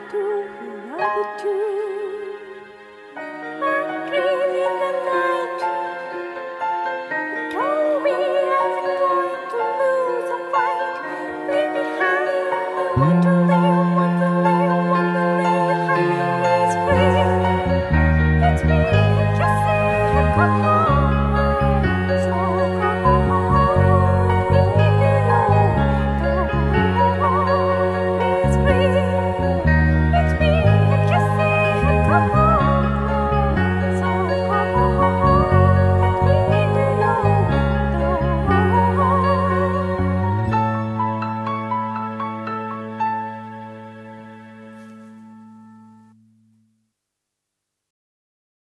to love with you. I'm dreaming in the night. You told me I was going to lose a fight. Leave behind, I want to